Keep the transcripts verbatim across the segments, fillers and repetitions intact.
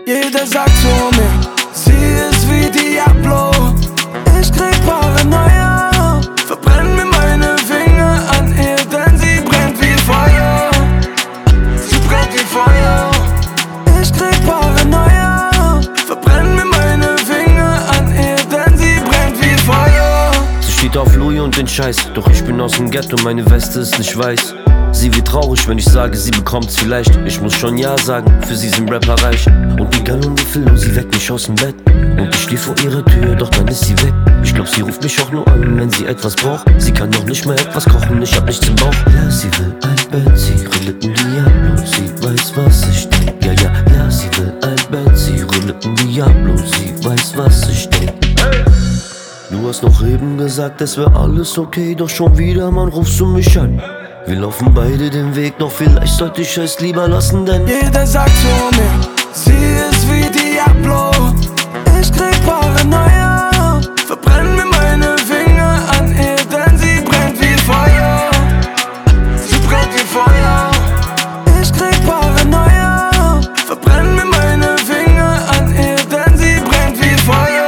Jeder sagt zu mir, sie ist wie Diablo. Ich krieg Paranoia, verbrenn mir meine Finger an ihr, denn sie brennt wie Feuer. Sie brennt wie Feuer. Ich krieg Paranoia, verbrenn mir meine Finger an ihr, denn sie brennt wie Feuer. Sie steht auf Louis und den Scheiß, doch ich bin aus dem Ghetto, meine Weste ist nicht weiß. Sie wird traurig, wenn ich sage, sie bekommt's vielleicht. Ich muss schon ja sagen, für sie sind Rapper reich. Und egal um wie viel Uhr, sie weckt mich aus dem Bett. Und ich stehe vor ihrer Tür, doch dann ist sie weg. Ich glaub, sie ruft mich auch nur an, wenn sie etwas braucht. Sie kann noch nicht mehr etwas kochen, ich hab nichts im Bauch. Ja, sie will ein Bett, sie rüllet ein Diablo. Sie weiß, was ich denk. Ja, ja, ja, sie will ein Bett, sie rüllet ein Diablo. Sie weiß, was ich denk. Du hast noch eben gesagt, es wär alles okay, doch schon wieder, Mann, rufst du mich an. Wir laufen beide den Weg, doch vielleicht sollte ich es lieber lassen, denn jeder sagt zu mir, sie ist wie Diablo. Ich krieg Paranoia, verbrenn mir meine Finger an ihr, denn sie brennt wie Feuer. Sie brennt wie Feuer. Ich krieg Paranoia, verbrenn mir meine Finger an ihr, denn sie brennt wie Feuer.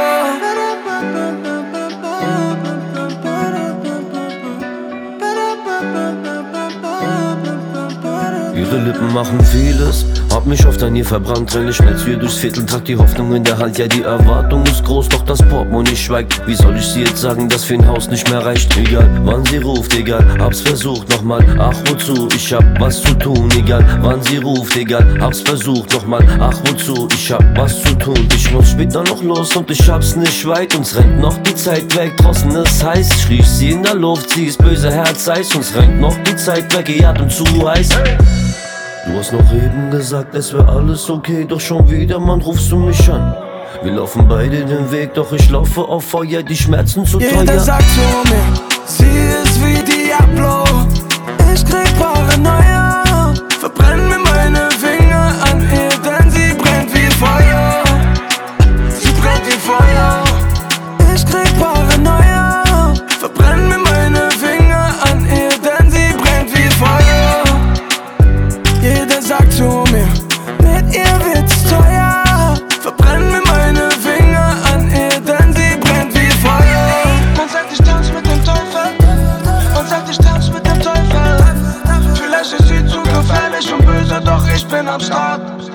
ihre Lippen machen vieles, hab mich oft an ihr verbrannt, renn ich schnell zu ihr durchs Viertel, trag die Hoffnung in der Hand, ja die Erwartung ist groß, doch das Portemonnaie schweigt. Wie soll ich sie jetzt sagen, dass für ein Haus nicht mehr reicht? Egal, wann sie ruft, egal, hab's versucht nochmal, ach wozu, ich hab was zu tun, egal, wann sie ruft, egal, hab's versucht nochmal, ach wozu, ich hab was zu tun. Ich muss später noch los und ich hab's nicht weit, uns rennt noch die Zeit weg, draußen ist heiß, ich riech sie in der Luft, sie ist böse Herz-Eis, uns rennt noch die Zeit weg, ihr Atem zu heiß. Du hast noch eben gesagt, es wär alles okay, doch schon wieder, Mann, rufst du mich an. Wir laufen beide den Weg, doch ich laufe auf Feuer, die Schmerzen zu teuer. Jeder sagt zu mir, sie ist wie Diablo. Ich krieg Paranoia, verbrenn mir meine Finger an ihr, denn sie brennt wie Feuer. Sie brennt wie Feuer. Ich krieg Paranoia, verbrenn mir meine Finger an ihr, denn sie brennt wie Feuer. Jeder sagt zu mir, mit ihr wird's teuer. Verbrenn mir meine Finger an ihr, denn sie brennt wie Feuer. Man sagt, ich tanz mit dem Teufel. Man sagt, ich tanz mit dem Teufel. Vielleicht ist sie zu gefährlich und böse, doch ich bin am Start.